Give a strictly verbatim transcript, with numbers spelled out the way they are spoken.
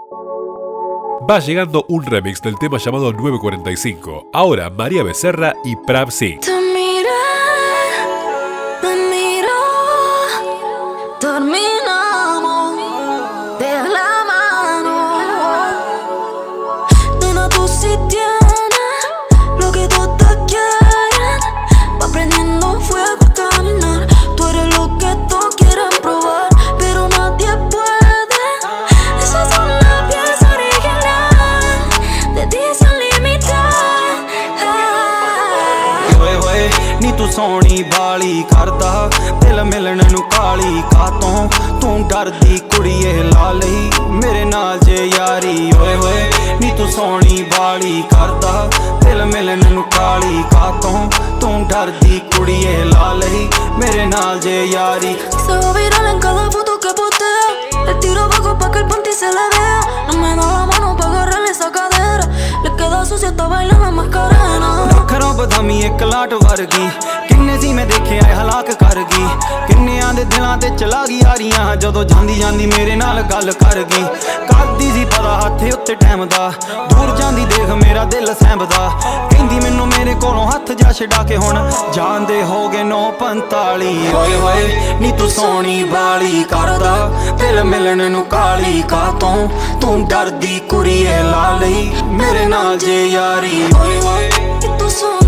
Va llegando un remix del tema llamado nueve cuarenta y cinco. Ahora María Becerra y Prav Singh. Te miré, me miró, terminamos de la mano. Nena, tú sí tienes lo que todas quieren. Va prendiendo fuego a caminar. Tú eres lo que todos quieren probar, pero nadie puede. Esas son las piezas originales de ti sin limitar. ਓਏ ਹੋਏ ਨੀ ਤੂੰ ਸੋਹਣੀ ਬਾਲੀ ਕਰਦਾ ਦਿਲ ਮਿਲਣ ਨੂੰ ਕਾਲੀ ਕਾਤੋਂ ਤੂੰ ਡਰਦੀ ਕੁੜੀਏ ਲਾ ਲਈ ਮੇਰੇ ਨਾਲ ਜੇ ਯਾਰੀ ਓਏ ਹੋਏ ਨੀ ਤੂੰ ਸੋਹਣੀ ਬਾਲੀ ਕਰਦਾ ਦਿਲ ਮਿਲਣ ਨੂੰ ਕਾਲੀ ਕਾਤੋਂ ਤੂੰ ਡਰਦੀ ਕੁੜੀਏ ਲਾ ਲਈ ਮੇਰੇ ਨਾਲ ਜੇ ਯਾਰੀ Se va viral en cada foto que posteo. Le tiro bajo pa' que el panty se le vea. No me da la mano pa' agarrarle esa cadera. Le queda sucia, está bailando Macarena. ਲੱਖਾਂ ਬਦਾਮੀ ਇੱਕ ਲਾਟ ਵਰਗੀ ਕਿੰਨੇ ਸੀ ਮੈਂ ਦੇਖਿਆ ਹਲਾਕ ਕਰ ਗਈ ਕਿੰਨਿਆਂ ਦੇ ਦਿਲਾਂ ਤੇ ਚਲਾ ਗਈ ਯਾਰੀਆਂ ਜਦੋਂ ਜਾਂਦੀ ਜਾਂਦੀ ਮੇਰੇ ਨਾਲ ਗੱਲ ਕਰ ਗਈ ਕਰਦੀ ਸੀ ਪਤਾ ਹੱਥ ਉੱਤੇ ਟਾਈਮ ਦਾ ਦੂਰ ਜਾਂਦੀ ਦੇਖ ਮੇਰਾ ਦਿਲ ਸਹਿੰਬਦਾ ਕਹਿੰਦੀ ਮੈਨੂੰ ਮੇਰੇ ਕੋਲੋਂ ਹੱਥ ਜਾ ਛਡਾ ਕੇ ਹੁਣ ਜਾਂਦੇ ਹੋ ਗਏ ਨੌ ਪੰਤਾਲੀ ਓਏ ਹੋਏ ਨੀ ਤੂੰ ਸੋਹਣੀ ਬਾਲੀ ਕਰਦਾ ਦਿਲ ਮਿਲਣ ਨੂੰ ਕਾਲੀ ਕਾਤੋਂ ਤੂੰ ਡਰਦੀ ਕੁੜੀਏ ਲਾ ਲਈ ਮੇਰੇ ਨਾਲ ਜੇ ਯਾਰੀ ਓਏ ਹੋਏ Y tú solo